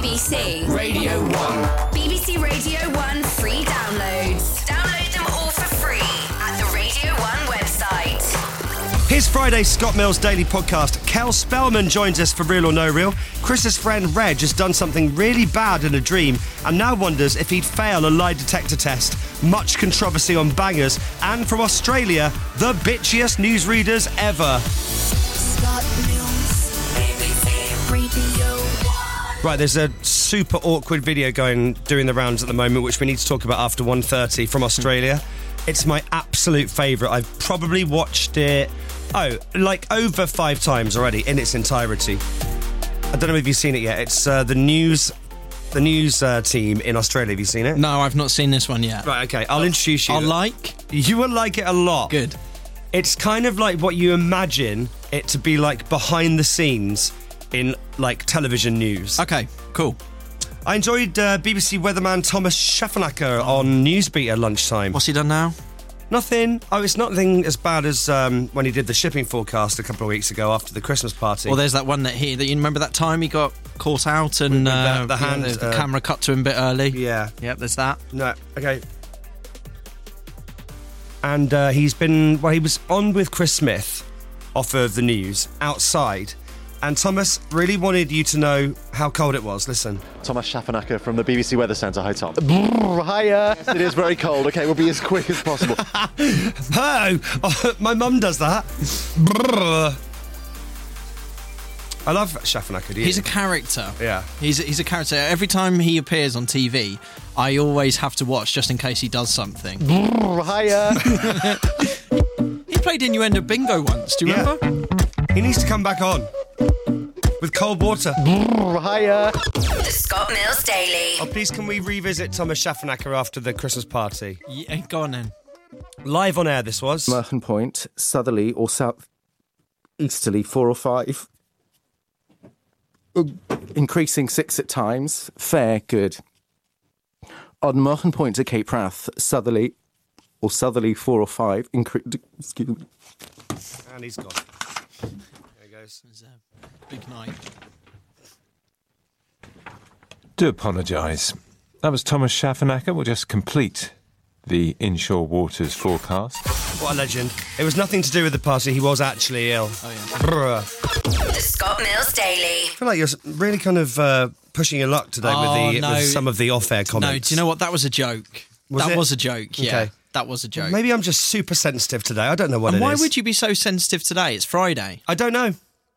BBC Radio 1. BBC Radio 1 free downloads. Download them all for free at the Radio 1 website. Here's Friday's Scott Mills Daily Podcast. Kel Spellman joins us for Real or No Real. Chris's friend Reg has done something really bad in a dream and now wonders if he'd fail a lie detector test. Much controversy on bangers. And from Australia, the bitchiest newsreaders ever. Scott Mills, BBC Radio 1. Right, there's a super awkward video doing the rounds at the moment, which we need to talk about after 1:30 from Australia. It's my absolute favourite. I've probably watched it, over 5 times already in its entirety. I don't know if you've seen it yet. It's the news team in Australia. Have you seen it? No, I've not seen this one yet. Right, okay. I'll introduce you. You will like it a lot. Good. It's kind of like what you imagine it to be like behind the scenes in like television news. Okay, cool. I enjoyed BBC weatherman Thomas Schaffnacker on Newsbeat at lunchtime. What's he done now? Nothing. Oh, it's nothing as bad as when he did the shipping forecast a couple of weeks ago after the Christmas party. Well, there's that one that you remember that time he got caught out and the camera cut to him a bit early? Yeah. Yep, there's that. No, okay. And he was on with Chris Smith off of the news outside. And Thomas really wanted you to know how cold it was. Listen. Thomas Schaffnacker from the BBC Weather Centre. Hi, Tom. Hiya. Yes, it is very cold. OK, we'll be as quick as possible. Oh, my mum does that. I love Schaffnacker, do you? He's a character. Yeah. He's a character. Every time he appears on TV, I always have to watch just in case he does something. Hiya. He played Innuendo Bingo once, do you remember? He needs to come back on. With cold water. Hiya. The Scott Mills Daily. Oh, please can we revisit Thomas Schaffnacker after the Christmas party? Yeah, go on then. Live on air this was. Merton Point, southerly or south easterly 4 or 5. Increasing 6 at times. Fair, good. On Merton Point to Cape Wrath, southerly or southerly 4 or 5. Excuse me. And he's gone. There he goes. It's a big night. Do apologise. That was Thomas Schaffnacker. We'll just complete the inshore waters forecast. What a legend. It was nothing to do with the party. He was actually ill. Oh, yeah. Bruh. The Scott Mills Daily. I feel like you're really kind of pushing your luck today with some of the off-air comments. No, do you know what? That was a joke. That was a joke, yeah. Okay. That was a joke. Maybe I'm just super sensitive today. I don't know what and it is. why would you be so sensitive today? It's Friday. I don't know.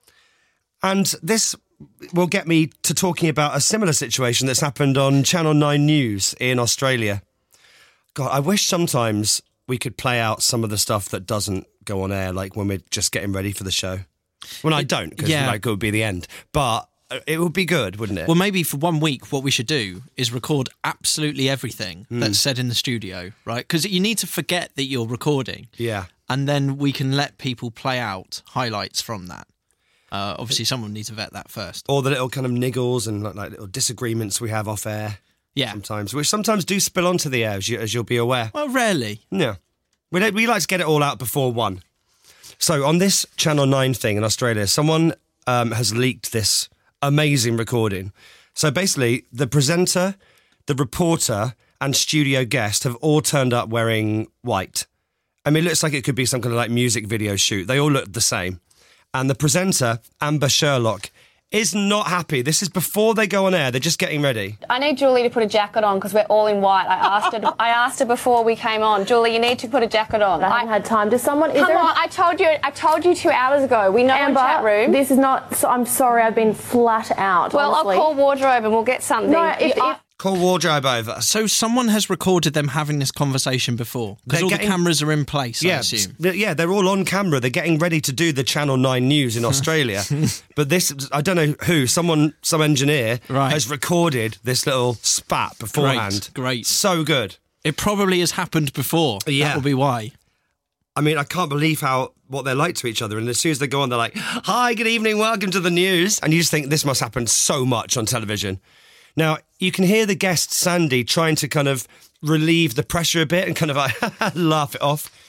And this will get me to talking about a similar situation that's happened on Channel 9 News in Australia. God, I wish sometimes we could play out some of the stuff that doesn't go on air, like when we're just getting ready for the show. Well, I don't, because it would be the end. But it would be good, wouldn't it? Well, maybe for 1 week, what we should do is record absolutely everything that's said in the studio, right? Because you need to forget that you're recording. Yeah. And then we can let people play out highlights from that. Obviously, someone needs to vet that first. Or the little kind of niggles and like little disagreements we have off air. Yeah. Sometimes, which sometimes do spill onto the air, as you'll be aware. Well, rarely. Yeah. We like to get it all out before 1. So on this Channel 9 thing in Australia, someone has leaked this amazing recording. So basically, the presenter, the reporter, and studio guest have all turned up wearing white. I mean, it looks like it could be some kind of like music video shoot. They all look the same. And the presenter, Amber Sherlock, is not happy. This is before they go on air. They're just getting ready. I need Julie to put a jacket on because we're all in white. I asked her before we came on. Julie, you need to put a jacket on. I haven't had time. Does someone... Come on, I told you 2 hours ago. We know Amber, in chat room. This is not... I'm sorry, I've been flat out, Well, honestly. I'll call wardrobe and we'll get something. No, if Call wardrobe over. So someone has recorded them having this conversation before? Because all the cameras are in place, I assume. Yeah, they're all on camera. They're getting ready to do the Channel 9 News in Australia. But this, I don't know who, some engineer has recorded this little spat beforehand. Great. So good. It probably has happened before. Yeah. That will be why. I mean, I can't believe what they're like to each other. And as soon as they go on, they're like, hi, good evening, welcome to the news. And you just think this must happen so much on television. Now, you can hear the guest, Sandy, trying to kind of relieve the pressure a bit and kind of like laugh it off.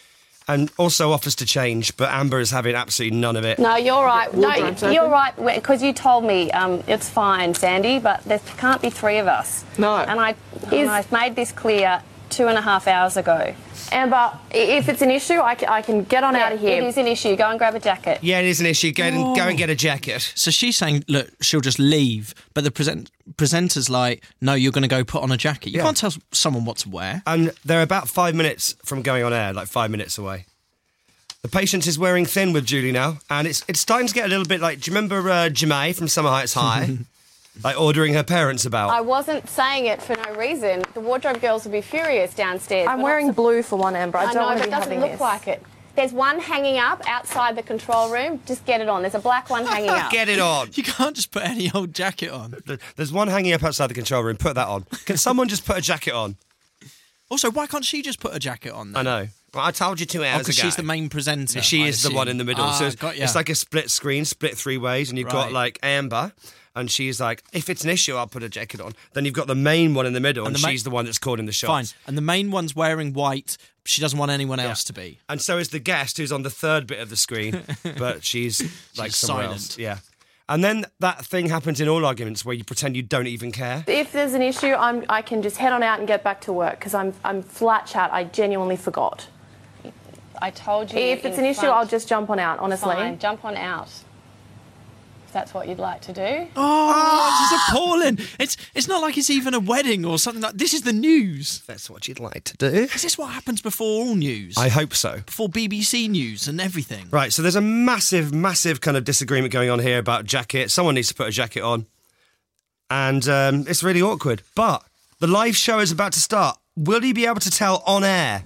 and also offers to change, but Amber is having absolutely none of it. No, you're right. No, Wardrobe's you're open. right, because you told me it's fine, Sandy, but there can't be three of us. No. And I made this clear 2.5 hours ago. Amber, if it's an issue, I can get on out of here. It is an issue. Go and grab a jacket. Yeah, it is an issue. Go and get a jacket. So she's saying, look, she'll just leave, but the presenter's like, no, you're going to go put on a jacket. You Yeah. can't tell someone what to wear. And they're about 5 minutes from going on air, like 5 minutes away. The patient is wearing thin with Julie now, and it's starting to get a little bit like, do you remember Jemay from Summer Heights High? Like ordering her parents about. I wasn't saying it for no reason. The wardrobe girls will be furious downstairs. I'm but wearing also- blue for one, Amber. I I don't know, want but to it be doesn't having look this. like it. There's one hanging up outside the control room. Just get it on. There's a black one hanging up. Get it on. You can't just put any old jacket on. There's one hanging up outside the control room. Put that on. Can someone just put a jacket on? Also, why can't she just put a jacket on then? I know. Well, I told you 2 hours ago. Because she's the main presenter. She I is the assume. one in the middle. So got ya. it's like a split screen, split 3 ways, and you've got Right. like Amber, and she's like, if it's an issue, I'll put a jacket on. Then you've got the main one in the middle, and the she's the one that's calling the shots. Fine. And the main one's wearing white. She doesn't want anyone else to be. And so is the guest, who's on the third bit of the screen, but she's like somewhere silent. else. Yeah. And then that thing happens in all arguments where you pretend you don't even care. If there's an issue, I can just head on out and get back to work because I'm flat chat. I genuinely forgot. I told you. If it's in an issue, front. I'll just jump on out, honestly. Fine, jump on out. If that's what you'd like to do. Oh, this is appalling. It's not like it's even a wedding or something like this is the news. That's what you'd like to do. Is this what happens before all news? I hope so. Before BBC News and everything. Right, so there's a massive, massive kind of disagreement going on here about jacket. Someone needs to put a jacket on. And it's really awkward. But the live show is about to start. Will he be able to tell on air?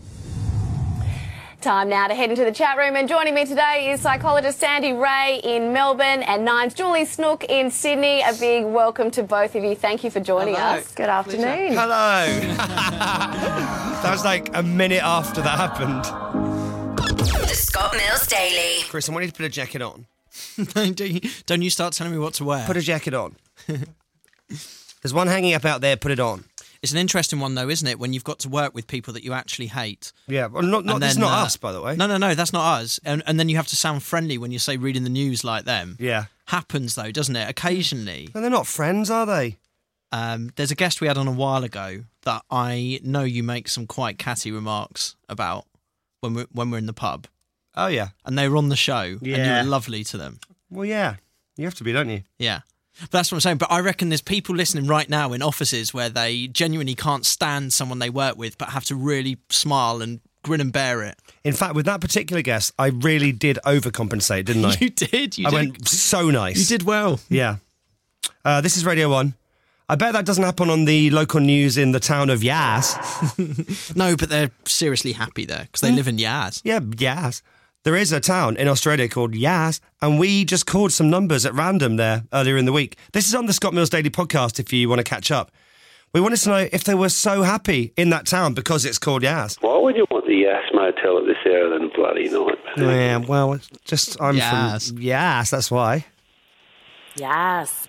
Time now to head into the chat room, and joining me today is psychologist Sandy Ray in Melbourne and Nine's Julie Snook in Sydney. A big welcome to both of you. Thank you for joining us. Good afternoon. Hello. That was like a minute after that happened. The Scott Mills Daily. Chris, I want you to put a jacket on. Don't you start telling me what to wear. Put a jacket on. There's one hanging up out there, put it on. It's an interesting one, though, isn't it? When you've got to work with people that you actually hate. Yeah, well, not And it's then, not us, by the way. No, that's not us. And then you have to sound friendly when you say reading the news like them. Yeah. Happens, though, doesn't it? Occasionally. And they're not friends, are they? There's a guest we had on a while ago that I know you make some quite catty remarks about when we're in the pub. Oh, yeah. And they were on the show, and you Yeah. were lovely to them. Well, yeah. You have to be, don't you? Yeah. But that's what I'm saying. But I reckon there's people listening right now in offices where they genuinely can't stand someone they work with, but have to really smile and grin and bear it. In fact, with that particular guest, I really did overcompensate, didn't I? You did. I went so nice. You did well. Yeah. This is Radio 1. I bet that doesn't happen on the local news in the town of Yas. No, but they're seriously happy there because they live in Yas. Yeah, Yas. There is a town in Australia called Yas, and we just called some numbers at random there earlier in the week. This is on the Scott Mills Daily podcast if you want to catch up. We wanted to know if they were so happy in that town because it's called Yas. Why would you want the Yas Motel at this hour than bloody night? Yeah, well, it's just I'm Yas. from Yas, that's why. Yes.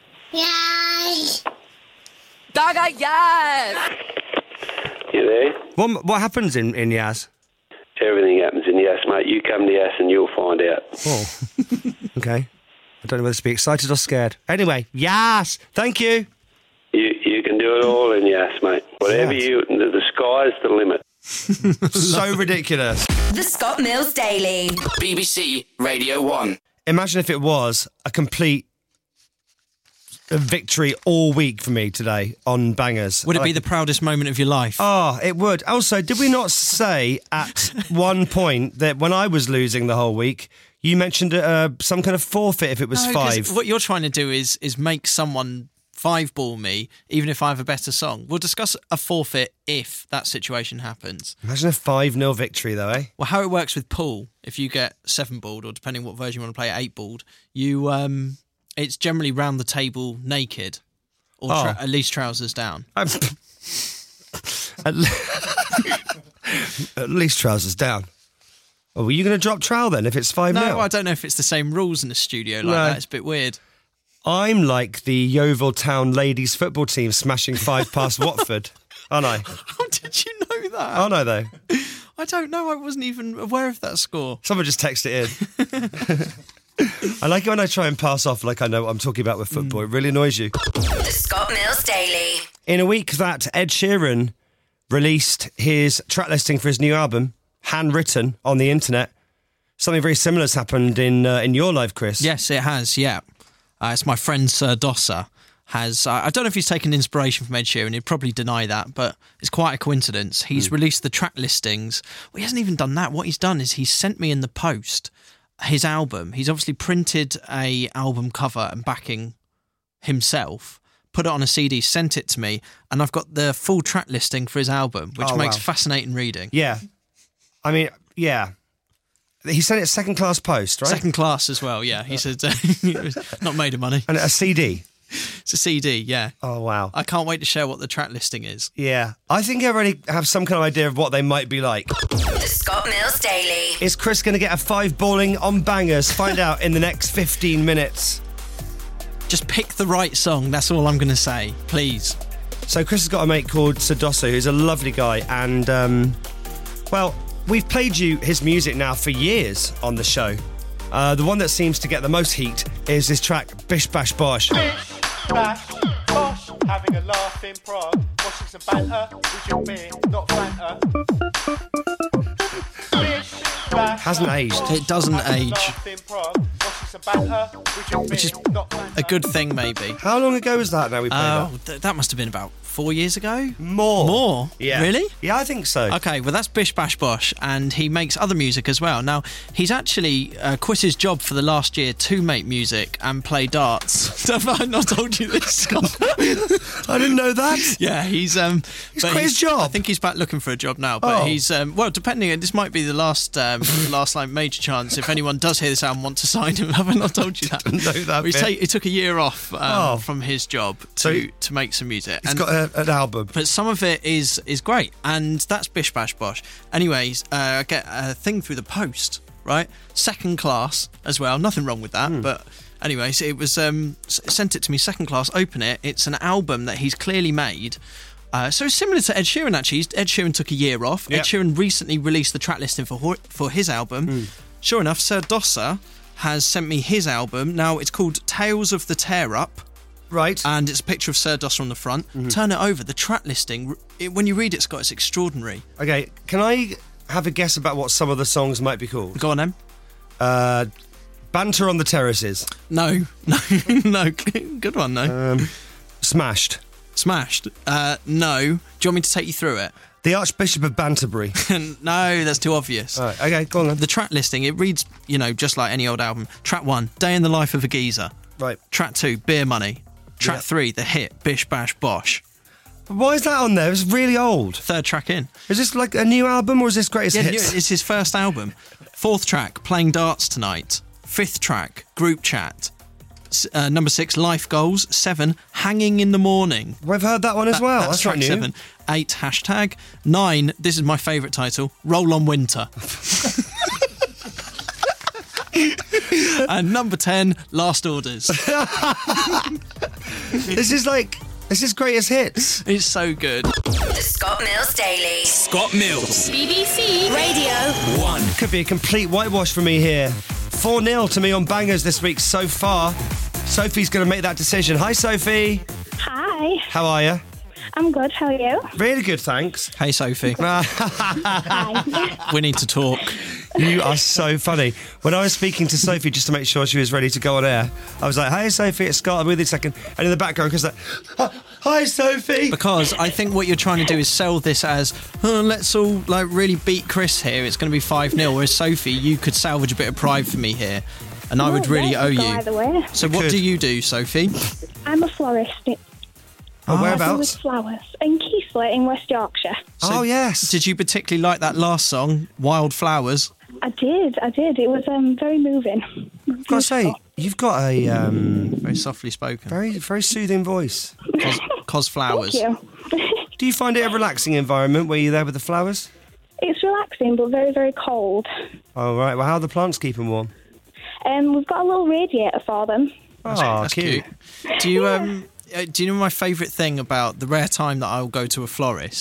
Gaga, yes! You there? What happens in Yas? Everything happens in Yas, mate. You come to Yas and you'll find out. Oh, okay. I don't know whether to be excited or scared. Anyway, Yas, thank you. You can do it all in Yas, mate. Whatever Yes. the sky's the limit. So ridiculous. The Scott Mills Daily. BBC Radio 1. Imagine if it was a complete victory all week for me today on Bangers. Would it be the proudest moment of your life? Oh, it would. Also, did we not say at one point that when I was losing the whole week, you mentioned some kind of forfeit if it was No, 'cause 5? What you're trying to do is make someone 5-ball me, even if I have a better song. We'll discuss a forfeit if that situation happens. Imagine a 5-0 victory, though, eh? Well, how it works with pool, if you get 7-balled, or depending what version you want to play, 8-balled, you it's generally round the table naked, or at least trousers down. At least trousers down. Oh, were you going to drop trowel then if it's 5-0? No, I don't know if it's the same rules in a studio like that. It's a bit weird. I'm like the Yeovil Town ladies football team smashing 5 past Watford, aren't I? How did you know that? Aren't I, though? I don't know. I wasn't even aware of that score. Someone just texted it in. I like it when I try and pass off like I know what I'm talking about with football. It really annoys you. The Scott Mills Daily. In a week that Ed Sheeran released his track listing for his new album, handwritten on the internet, something very similar has happened in your life, Chris. Yes, it has, yeah. It's my friend Sir Dosser. I don't know if he's taken inspiration from Ed Sheeran, he'd probably deny that, but it's quite a coincidence. He's released the track listings. Well, he hasn't even done that. What he's done is he's sent me in the post his album. He's obviously printed a album cover and backing himself, put it on a CD, sent it to me, and I've got the full track listing for his album, which makes fascinating reading. Yeah. I mean, yeah. He sent it second class post, right? Second class as well, yeah. He said not made of money. And a CD. It's a CD, yeah. Oh, wow. I can't wait to share what the track listing is. Yeah. I think I already have some kind of idea of what they might be like. The Scott Mills Daily. Is Chris going to get a 5 balling on bangers? Find out in the next 15 minutes. Just pick the right song, that's all I'm going to say, please. So Chris has got a mate called Sadosso, who's a lovely guy, and, well, we've played you his music now for years on the show. The one that seems to get the most heat is this track, Bish Bash Bosh. Bish Bash Bosh, having a laugh in Prague, washing some banter with your beer, not Fanta. Bish Bash Hasn't aged. It doesn't age. Which is a good thing, maybe. How long ago was that now we played that? That must have been about 4 years ago. More? Yeah. Really? Yeah, I think so. Okay, well, that's Bish Bash Bosh, and he makes other music as well. Now, he's actually quit his job for the last year to make music and play darts. Have I not told you this, Scott? I didn't know that. Yeah, he's quit his job. I think he's back looking for a job now, but he's well, depending. This might be the last like major chance. If anyone does hear this album, want to sign him, have I not told you that? I didn't know that. He took a year off from his job to make some music. He's got an album, but some of it is great, and that's Bish Bash Bosh. Anyways, I get a thing through the post, right? Second class as well. Nothing wrong with that, but. Anyways, it was sent it to me second class. Open it. It's an album that he's clearly made. So similar to Ed Sheeran, actually. Ed Sheeran took a year off. Yep. Ed Sheeran recently released the track listing for his album. Sure enough, Sir Dosser has sent me his album. Now, it's called Tales of the Tear Up. Right. And it's a picture of Sir Dosser on the front. Turn it over. The track listing, when you read it, Scott, it's extraordinary. Okay, can I have a guess about what some of the songs might be called? Go on, then. Banter on the Terraces. No. Good one, though. Smashed. No. Do you want me to take you through it? The Archbishop of Banterbury. No, that's too obvious. All right, okay, go on then. The track listing, it reads, just like any old album. Track 1, Day in the Life of a Geezer. Right. Track 2, Beer Money. Track 3, the hit, Bish Bash Bosh. But why is that on there? It's really old. Third track in. Is this like a new album or is this greatest hits? It's his first album. Fourth track, Playing Darts Tonight. Fifth track, Group Chat. Number 6, Life Goals. 7, Hanging in the Morning. We've heard that one as well. That's track not new. 7. 8, Hashtag. 9, this is my favourite title, Roll on Winter. And number 10, Last Orders. This is greatest hits. It's so good. The Scott Mills Daily. Scott Mills. BBC Radio 1. Could be a complete whitewash for me here. 4-0 to me on bangers this week so far. Sophie's going to make that decision. Hi, Sophie. Hi. How are you? I'm good. How are you? Really good, thanks. Hey, Sophie. Hi. We need to talk. You are so funny. When I was speaking to Sophie just to make sure she was ready to go on air, I was like, "Hey, Sophie, it's Scott. I'm with you a second." And in the background, Chris like, "Hi, Sophie." Because I think what you're trying to do is sell this as, let's all really beat Chris here. It's going to be 5-0. Whereas Sophie, you could salvage a bit of pride for me here, and I would really owe you. Either way. So what do you do, Sophie? I'm a florist. Whereabouts? With flowers in Keighley in West Yorkshire. So, yes. Did you particularly like that last song, Wild Flowers? I did. It was very moving. I've got to say, you've got a very softly spoken, very, very soothing voice. Cos flowers. Thank you. Do you find it a relaxing environment where you're there with the flowers? It's relaxing, but very, very cold. Oh, right. Well, how are the plants keeping warm? We've got a little radiator for them. That's cute. Do you know my favourite thing about the rare time that I'll go to a florist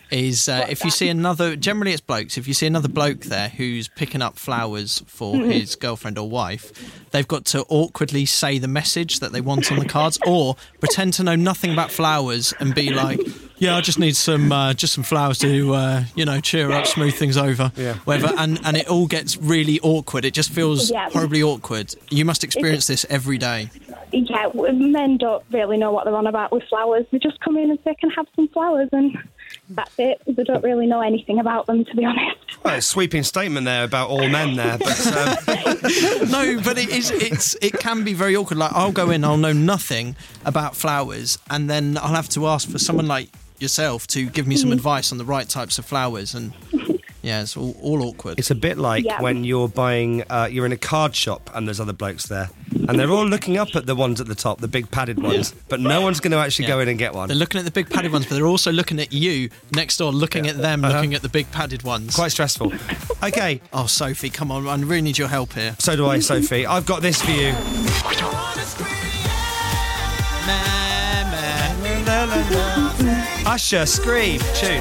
is if you see another, generally it's blokes, if you see another bloke there who's picking up flowers for his girlfriend or wife, they've got to awkwardly say the message that they want on the cards, or pretend to know nothing about flowers and be like, yeah, I just need some flowers to, cheer up, smooth things over, whatever, and it all gets really awkward. It just feels horribly awkward. You must experience this every day. Yeah, men don't really know what they're on about with flowers. They just come in and say, can I have some flowers? And that's it. They don't really know anything about them, to be honest. Well, it's a sweeping statement there about all men there, but... No, but it can be very awkward. Like, I'll go in, I'll know nothing about flowers, and then I'll have to ask for someone like yourself to give me some advice on the right types of flowers, and... Yeah, it's all awkward. It's a bit like when you're buying, you're in a card shop and there's other blokes there, and they're all looking up at the ones at the top, the big padded ones, but no one's going to actually go in and get one. They're looking at the big padded ones, but they're also looking at you next door, looking at them, looking at the big padded ones. Quite stressful. Okay. Oh, Sophie, come on, I really need your help here. So do I, Sophie. I've got this for you. Usher, Scream, tune.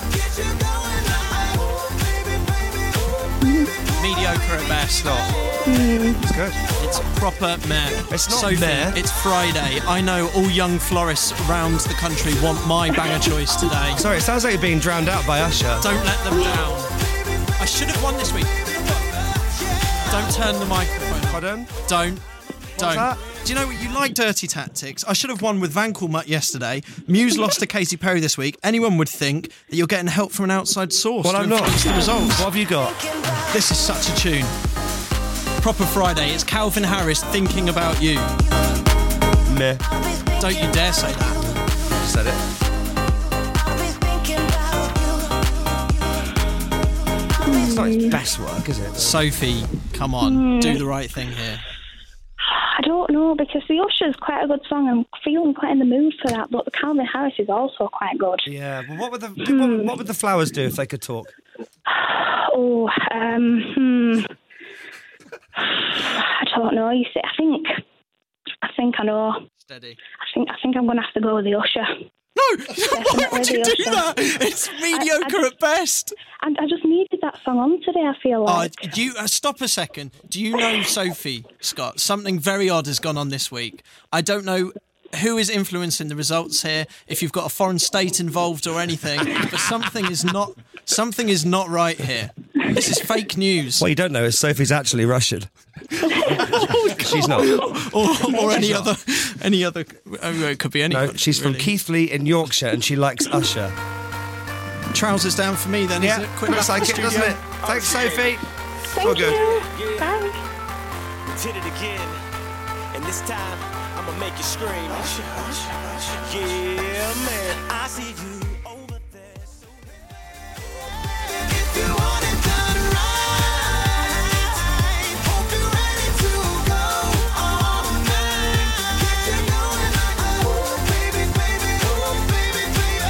Mediocre at best. It's good. It's proper meh. It's not Sophie, meh. It's Friday. I know all young florists around the country want my banger choice today. Sorry, it sounds like you're being drowned out by Usher. Don't let them down. I should have won this week. Don't turn the microphone. Pardon? Don't. That? Do you know what? You like dirty tactics. I should have won with Van Coolmutt yesterday. Muse lost to Katy Perry this week. Anyone would think that you're getting help from an outside source Well, to I'm not. influence the results. What have you got? This is such a tune. Proper Friday. It's Calvin Harris, Thinking About You. Meh. Don't you dare say that. Said it. It's not his best work, is it? Sophie, come on. Do the right thing here. I don't know, because the Usher's quite a good song. I'm feeling quite in the mood for that, but the Calvin Harris is also quite good. Yeah, well, what would the flowers do if they could talk? I don't know. You see, I think I know. Steady. I think I'm going to have to go with the Usher. No, why would you do that? It's mediocre at best. And I just needed that song on today, I feel like. Stop a second. Do you know, Sophie, Scott, something very odd has gone on this week. I don't know who is influencing the results here, if you've got a foreign state involved or anything, but something is not right here. This is fake news. What you don't know is Sophie's actually Russian. She's not. Or any other. It could be anyone. No, she's from Keighley in Yorkshire, and she likes Usher. Trousers down for me then, yeah, is it? Quick looks like it, doesn't it? Thanks, Sophie. Thank all good. you. Bye. Did it again, and this time I'ma make you scream. Yeah, man, I see you over there. If you want it done right, hope you're ready to go all night. Get you going, oh baby, baby, oh baby,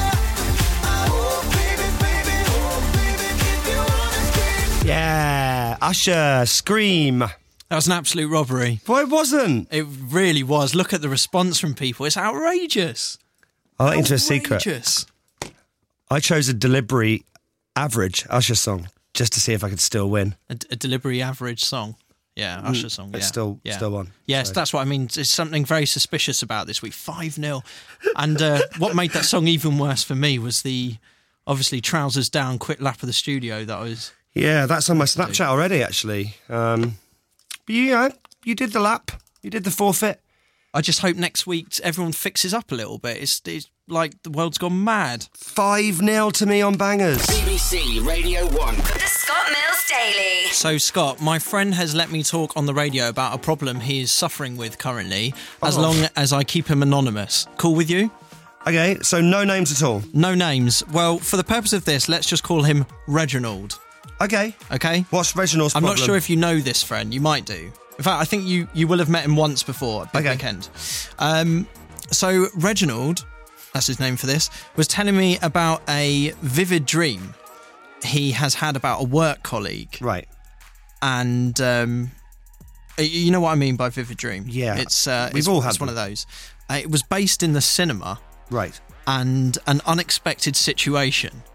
baby, oh baby, if you wanna scream. Yeah, Usher, Scream. That was an absolute robbery. Well, it wasn't. It really was. Look at the response from people. It's outrageous. I'll let you into a secret. Outrageous. I chose a delivery average Usher song just to see if I could still win. A delivery average song. Yeah, Usher song. It's yeah. still won. Yes, so. That's what I mean. There's something very suspicious about this week. 5-0. And what made that song even worse for me was the, obviously, trousers down, quick lap of the studio that I was... Yeah, that's on my Snapchat already, actually. But you did the lap. You did the forfeit. I just hope next week everyone fixes up a little bit. It's like the world's gone mad. 5-0 to me on bangers. BBC Radio 1. The Scott Mills Daily. So, Scott, my friend has let me talk on the radio about a problem he is suffering with currently, as long as I keep him anonymous. Cool with you? Okay, so no names at all? No names. Well, for the purpose of this, let's just call him Reginald. Okay. What's Reginald's problem? I'm not sure if you know this friend. You might do. In fact, I think you will have met him once before at Big Weekend. So Reginald, that's his name for this, was telling me about a vivid dream he has had about a work colleague. Right. And you know what I mean by vivid dream? Yeah. We've all had one of those. It was based in the cinema. Right. And an unexpected situation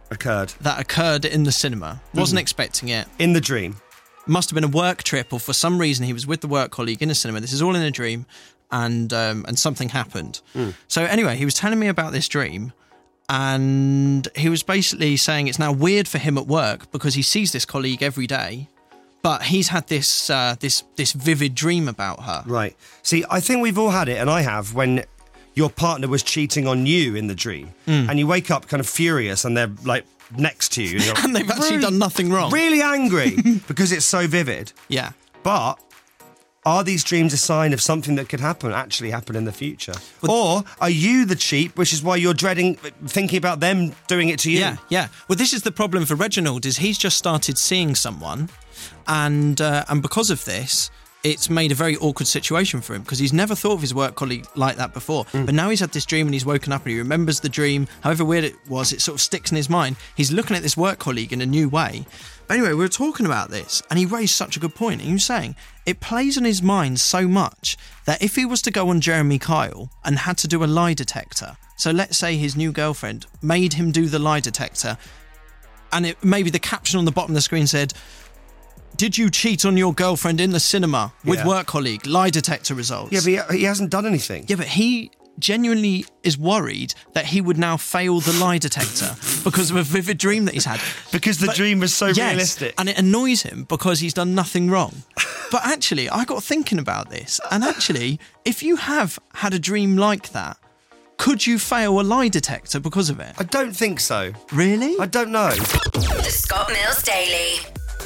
occurred in the cinema. Wasn't expecting it. In the dream. Must have been a work trip, or for some reason he was with the work colleague in a cinema. This is all in a dream, and something happened. So anyway, he was telling me about this dream, and he was basically saying it's now weird for him at work because he sees this colleague every day, but he's had this this vivid dream about her. Right. See, I think we've all had it, and I have, when your partner was cheating on you in the dream, and you wake up kind of furious, and they're like next to you, and, and they've actually done nothing wrong. Really angry because it's so vivid. Yeah. But are these dreams a sign of something that could actually happen in the future? Or are you the cheat, which is why you're dreading thinking about them doing it to you? Yeah. Well, this is the problem for Reginald, is he's just started seeing someone, and because of this, it's made a very awkward situation for him, because he's never thought of his work colleague like that before. But now he's had this dream, and he's woken up and he remembers the dream. However weird it was, it sort of sticks in his mind. He's looking at this work colleague in a new way. But anyway, we were talking about this, and he raised such a good point. And he was saying it plays on his mind so much that if he was to go on Jeremy Kyle and had to do a lie detector, so let's say his new girlfriend made him do the lie detector, and maybe the caption on the bottom of the screen said, "Did you cheat on your girlfriend in the cinema with work colleague? Lie detector results." Yeah, but he hasn't done anything. Yeah, but he genuinely is worried that he would now fail the lie detector because of a vivid dream that he's had. Because the dream was so realistic. And it annoys him because he's done nothing wrong. But actually, I got thinking about this, and actually, if you have had a dream like that, could you fail a lie detector because of it? I don't think so. Really? I don't know. The Scott Mills Daily.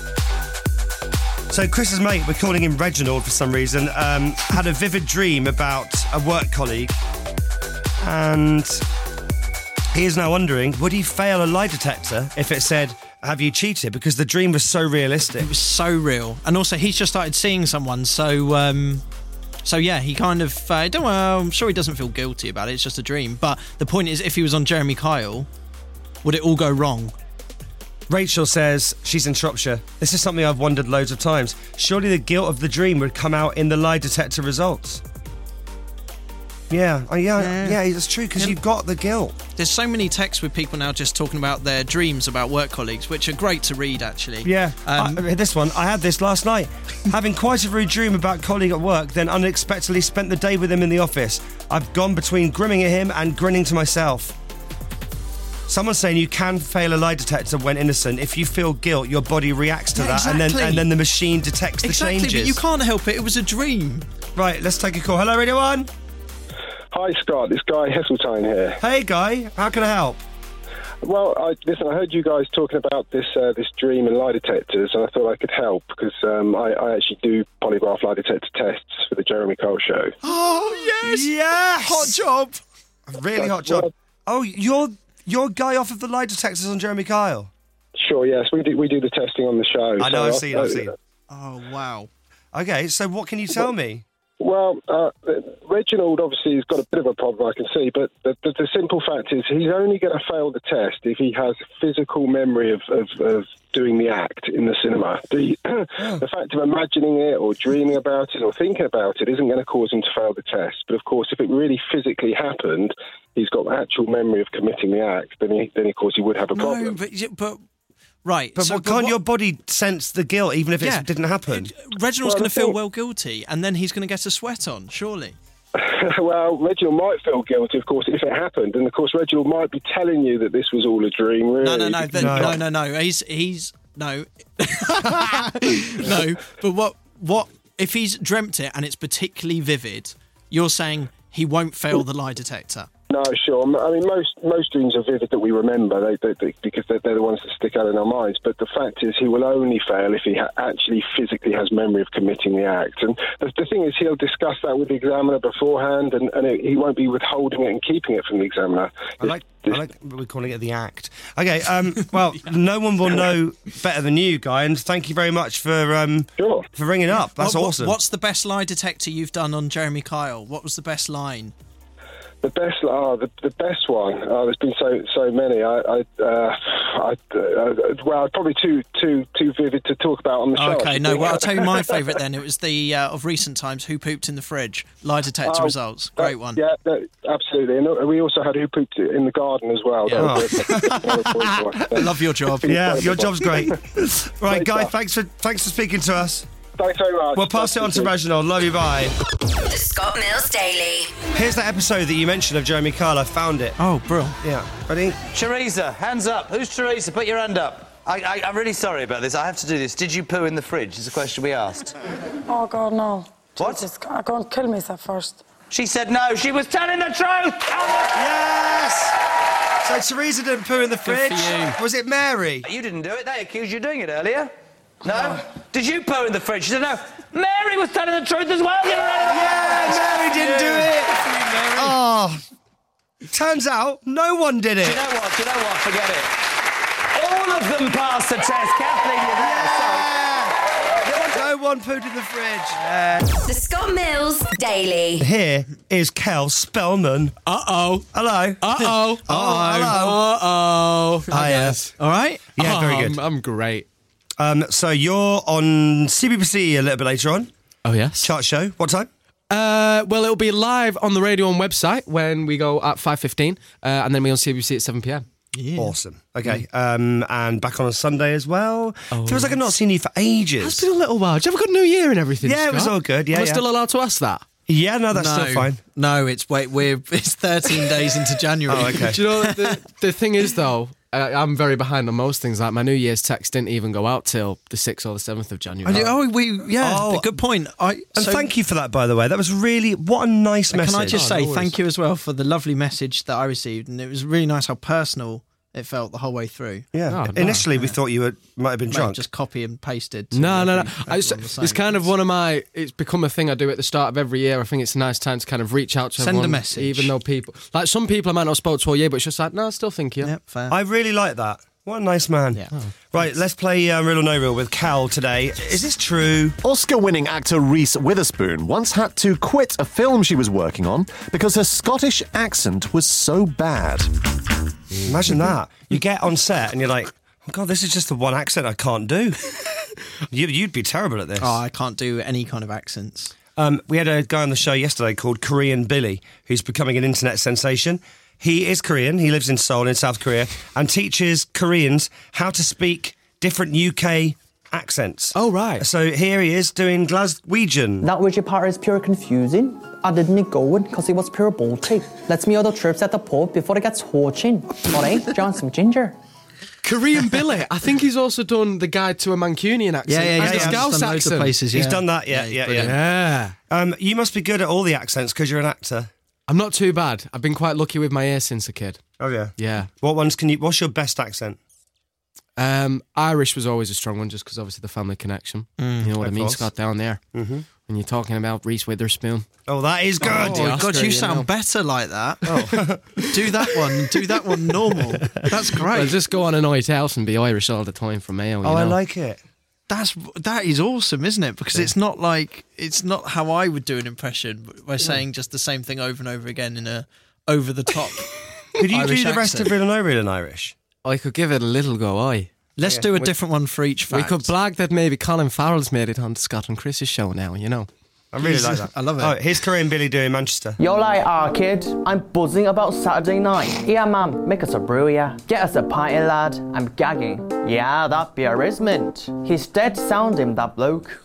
So Chris's mate, we're calling him Reginald for some reason, had a vivid dream about a work colleague, and he is now wondering, would he fail a lie detector if it said, "Have you cheated?" Because the dream was so realistic. It was so real. And also, he's just started seeing someone, so yeah, he kind of, I'm sure he doesn't feel guilty about it, it's just a dream. But the point is, if he was on Jeremy Kyle, would it all go wrong? Rachel says she's in Shropshire. This is something I've wondered loads of times. Surely the guilt of the dream would come out in the lie detector results. Yeah, that's true, because you've got the guilt. There's so many texts with people now just talking about their dreams about work colleagues, which are great to read, actually. Yeah, this one, I had this last night. Having quite a rude dream about a colleague at work, then unexpectedly spent the day with him in the office. I've gone between grinning at him and grinning to myself. Someone's saying you can fail a lie detector when innocent. If you feel guilt, your body reacts to that, exactly. and then the machine detects the changes. But you can't help it. It was a dream. Right, let's take a call. Hello, Radio 1. Hi, Scott. It's Guy Heseltine here. Hey, Guy. How can I help? Well, I heard you guys talking about this dream and lie detectors, and I thought I could help because I actually do polygraph lie detector tests for the Jeremy Kyle show. Oh, yes! Yes! Hot job! A really hot job. Oh, you're Guy off of the lie detectors on Jeremy Kyle? Sure, yes. We do the testing on the show. I know, I've seen. Oh, wow. Okay, so what can you tell me? Well, Reginald obviously has got a bit of a problem, I can see, but the simple fact is he's only going to fail the test if he has physical memory of doing the act in the cinema. The fact of imagining it or dreaming about it or thinking about it isn't going to cause him to fail the test. But, of course, if it really physically happened, he's got actual memory of committing the act, then of course, he would have a problem. No, but right. But can't your body sense the guilt even if it didn't happen? Reginald's going to feel well guilty, and then he's going to get a sweat on, surely. Well, Reginald might feel guilty, of course, if it happened, and of course, Reginald might be telling you that this was all a dream. Really? No. He's no, no. But what if he's dreamt it and it's particularly vivid? You're saying he won't fail the lie detector. No, sure. I mean, most dreams are vivid that we remember because they're the ones that stick out in our minds. But the fact is, he will only fail if he actually physically has memory of committing the act. And the thing is, he'll discuss that with the examiner beforehand, and he won't be withholding it and keeping it from the examiner. I like we're calling it the act. Okay, well, no one will know better than you, Guy, and thank you very much for ringing up. That's awesome. What's the best lie detector you've done on Jeremy Kyle? What was the best line? The best, the best one. There's been so many. Well, probably too vivid to talk about on the show. Okay, no. Well, I'll tell you my favourite then. It was the of recent times. Who pooped in the fridge? Lie detector results. Great one. Yeah, absolutely. And we also had who pooped in the garden as well. I love your job. Yeah, your job's great. Right, Guy. Thanks for speaking to us. Thanks very much. We'll pass it on to Reginald. Love you, bye. The Scott Mills Daily. Here's that episode that you mentioned of Jeremy Kyle. I found it. Oh, bro. Yeah. Ready? Teresa, hands up. Who's Teresa? Put your hand up. I'm really sorry about this. I have to do this. Did you poo in the fridge? Is the question we asked. Oh, God, no. What? Jesus, I'm going to kill myself first. She said no. She was telling the truth. Yes! So Teresa didn't poo in the fridge. Was it Mary? You didn't do it. They accused you of doing it earlier. No? Did you poo in the fridge? She said no. Mary was telling the truth as well. Mary didn't do it. Oh. Turns out no one did it. Do you know what? Forget it. All of them passed the test. Kathleen, you're there. No one pooed in the fridge. The Scott Mills Daily. Here is Kel Spellman. Uh-oh. Hello. Uh-oh. Hello. Uh-oh. Hi, yes. All right? Yeah, very good. I'm great. So you're on CBBC a little bit later on. Oh, yes. Chart show. What time? Well, it'll be live on the Radio 1 website when we go at 5:15, and then we on CBBC at 7 p.m. Yeah. Awesome. Okay. And back on Sunday as well. Feels like I've not seen you for ages. It's been a little while. Did you have a good New Year and everything, Yeah, it was Scott? all good. Yeah, Am I yeah. still allowed to ask that? Yeah, no, that's still fine. No, it's 13 days into January. Oh, okay. Do you know the thing is though? I'm very behind on most things. Like my New Year's text didn't even go out till the 6th or the 7th of January. Good point. Thank you for that, by the way. That was really, what a nice message. Can I just say thank you as well for the lovely message that I received, and it was really nice how personal it felt the whole way through. Yeah. Initially, we thought you might have been drunk. Just copy and pasted. No. It's kind of one of my. It's become a thing I do at the start of every year. I think it's a nice time to kind of reach out to Send everyone, a message. even though people like some people I might not have spoke to all year, but it's just like no, I still think you. Yep, fair. I really like that. What a nice man. Yeah. Right, let's play Real or No Real with Cal today. Is this true? Oscar-winning actor Reese Witherspoon once had to quit a film she was working on because her Scottish accent was so bad. Imagine that. You get on set and you're like, oh God, this is just the one accent I can't do. You'd be terrible at this. Oh, I can't do any kind of accents. We had a guy on the show yesterday called Korean Billy, who's becoming an internet sensation. He is Korean. He lives in Seoul in South Korea and teaches Koreans how to speak different UK accents. Oh, right. So here he is doing Glaswegian. That widget part is pure confusing. I didn't get going because it was pure bullshit. Let's me other trips at the pub before it gets torching. Alright, John some ginger. Korean Billy. I think he's also done the Guide to a Mancunian accent. Yeah. And the Scouse accent. He's done that, yeah. You must be good at all the accents because you're an actor. I'm not too bad. I've been quite lucky with my ear since a kid. Oh, yeah? Yeah. What's your best accent? Irish was always a strong one just because obviously the family connection. You know what I mean, Scott, down there. Mm-hmm. When you're talking about Reese Witherspoon. Oh, that is good. Oh, God, you sound better like that. Oh. Do that one normal. That's great. Well, just go on a night out and be Irish all the time from Mayo. I like it. That is awesome, isn't it? Because it's not how I would do an impression by saying just the same thing over and over again in a over the top. Could you Irish do the rest accent. of Real or No Real in Irish? I could give it a little go, aye. Let's do a different one for each fact. We could blag that maybe Colin Farrell's made it onto Scott and Chris's show now, you know. I really like that. I love it. Oh, here's Korean Billy doing Manchester. Yo, like, kid, I'm buzzing about Saturday night. Yeah, ma'am, make us a brew, yeah. Get us a pint, lad. I'm gagging. Yeah, that beer is mint. He's dead sounding, that bloke.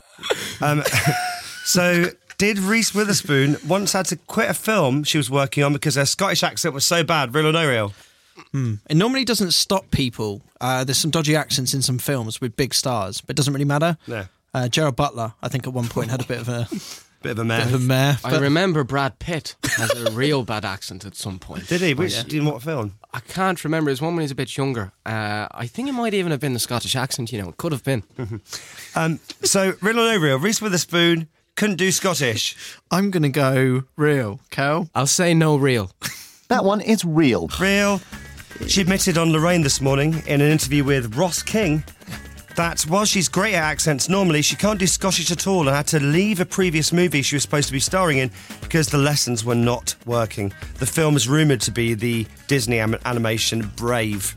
So, did Reese Witherspoon once had to quit a film she was working on because her Scottish accent was so bad? Real or No Real? It normally doesn't stop people. There's some dodgy accents in some films with big stars, but it doesn't really matter. No. Gerard Butler, I think at one point had a bit of a mare. I remember Brad Pitt has a real bad accent at some point. Did he? In what film? I can't remember. It was one when he was a bit younger. I think it might even have been the Scottish accent, you know. It could have been. So, Real or No Real, Reese Witherspoon couldn't do Scottish. I'm going to go real. Cal? I'll say no real. That one is real. Real. She admitted on Lorraine this morning in an interview with Ross King that while she's great at accents normally, she can't do Scottish at all and had to leave a previous movie she was supposed to be starring in because the lessons were not working. The film is rumoured to be the Disney animation Brave.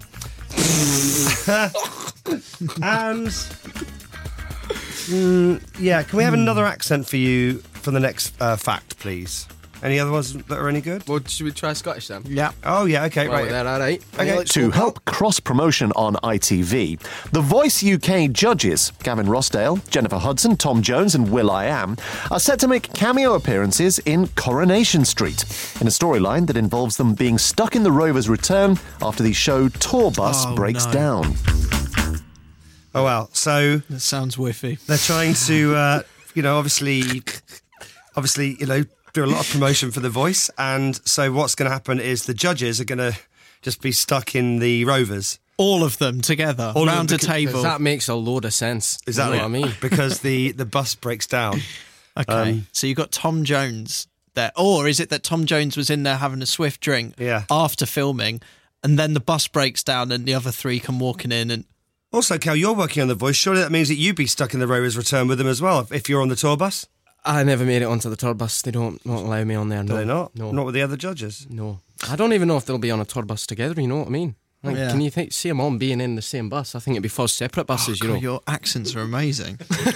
And... yeah, can we have another accent for you for the next fact, please? Any other ones that are any good? Well, should we try Scottish then? Yeah. Oh, yeah, okay, Well, right. there, all right. Okay. To help cross-promotion on ITV, The Voice UK judges, Gavin Rossdale, Jennifer Hudson, Tom Jones and Will.i.am, are set to make cameo appearances in Coronation Street, in a storyline that involves them being stuck in the Rover's return after the show tour bus breaks down. Oh, well, so... That sounds whiffy. They're trying to, obviously, do a lot of promotion for The Voice, and so what's going to happen is the judges are going to just be stuck in the Rovers. All of them together, round a table. That makes a load of sense. Exactly. You know what I mean? Because the bus breaks down. Okay, so you got Tom Jones there. Or is it that Tom Jones was in there having a swift drink after filming, and then the bus breaks down and the other three come walking in and... Also, Cal, you're working on The Voice. Surely that means that you'd be stuck in the Rover's return with them as well if you're on the tour bus? I never made it onto the tour bus. They won't allow me on there. No. Do they not? No. Not with the other judges? No. I don't even know if they'll be on a tour bus together, you know what I mean? Like, Yeah. Can you see them all being in the same bus? I think it'd be 4 separate buses, you know. God, your accents are amazing.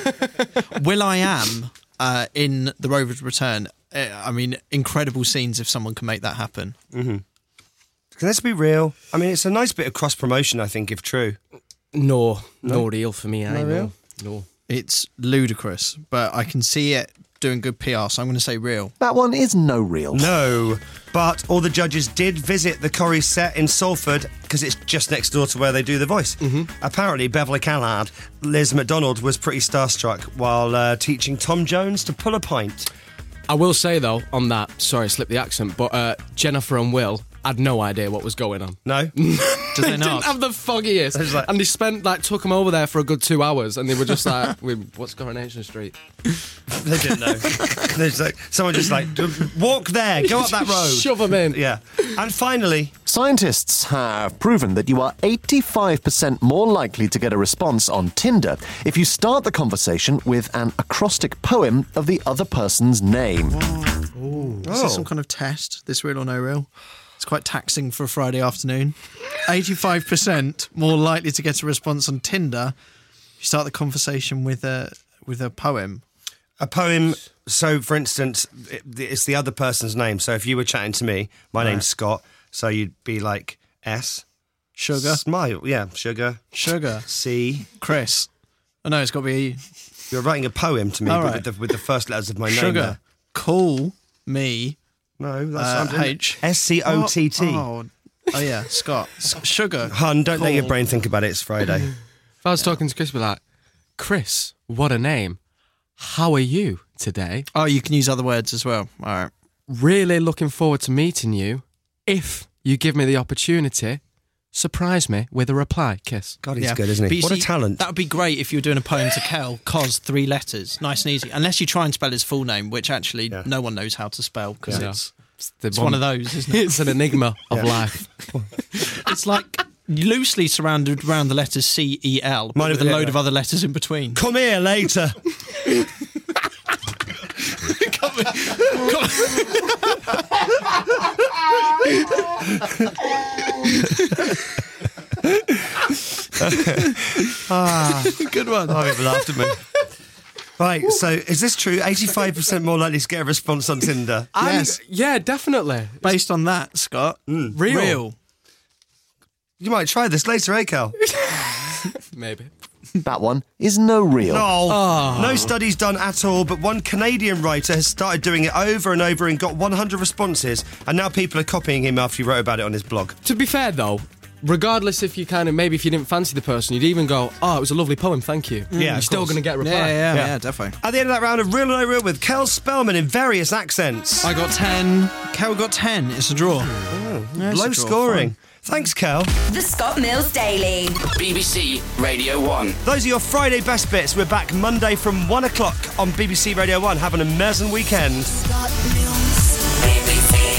Will.i.am in The Rover's Return, I mean, incredible scenes if someone can make that happen. Mm-hmm. Can this be real? I mean, it's a nice bit of cross-promotion, I think, if true. No real for me. Not real? No. It's ludicrous, but I can see it doing good PR, so I'm going to say real. That one is no real. No, but all the judges did visit the Corrie set in Salford because it's just next door to where they do The Voice. Mm-hmm. Apparently, Beverly Callard, Liz McDonald, was pretty starstruck while teaching Tom Jones to pull a pint. I will say, though, on that, sorry, I slipped the accent, but Jennifer and Will had no idea what was going on. No? Did they They not? didn't have the foggiest. And they took them over there for a good 2 hours, and they were just like, what's Coronation Street? They didn't know. Someone just walk there, go up that road. Shove them in. Yeah. And finally... Scientists have proven that you are 85% more likely to get a response on Tinder if you start the conversation with an acrostic poem of the other person's name. Is this some kind of test, this real or no real? It's quite taxing for a Friday afternoon. 85% more likely to get a response on Tinder if you start the conversation with a poem. A poem, so for instance, it's the other person's name. So if you were chatting to me, my name's Scott, so you'd be like S. Sugar. Smile, yeah, sugar. Sugar. C. Chris. Oh no, it's got to be... You're writing a poem to me All with, right. with the first letters of my name. Sugar. There. Call me... No, that's H. SCOTT. Oh yeah, Scott. Sugar. Hun, don't let your Cool. brain think about it. It's Friday. If I was talking to Chris, I'd be like, Chris, what a name. How are you today? Oh, you can use other words as well. All right. Really looking forward to meeting you. If you give me the opportunity, surprise me with a reply. Kiss. God, he's good, isn't he? But you What a see, talent. That would be great if you were doing a poem to Kel, Cos, 3 letters. Nice and easy. Unless you try and spell his full name, which actually no one knows how to spell because it's one of those, isn't it? It's an enigma of life. It's like loosely surrounded around the letters C-E-L, but with a load of other letters in between. Come here later. Good one. Oh, people laughed at me. Right, so is this true? 85% more likely to get a response on Tinder. Yes. Yeah, definitely. Based on that, Scott, real. You might try this later, eh, Cal? Maybe. That one is no real. No studies done at all, but one Canadian writer has started doing it over and over and got 100 responses, and now people are copying him after he wrote about it on his blog. To be fair, though, regardless if you maybe if you didn't fancy the person, you'd even go, oh, it was a lovely poem, thank you. Yeah, You're of still course. going to get a reply. Yeah, definitely. At the end of that round of Real or No Real with Kel Spellman in various accents. I got 10. Kel got 10. It's a draw. Yeah, it's Low a draw. scoring. Fine. Thanks, Kel. The Scott Mills Daily. BBC Radio 1. Those are your Friday best bits. We're back Monday from 1 o'clock on BBC Radio 1. Have an amazing weekend. BBC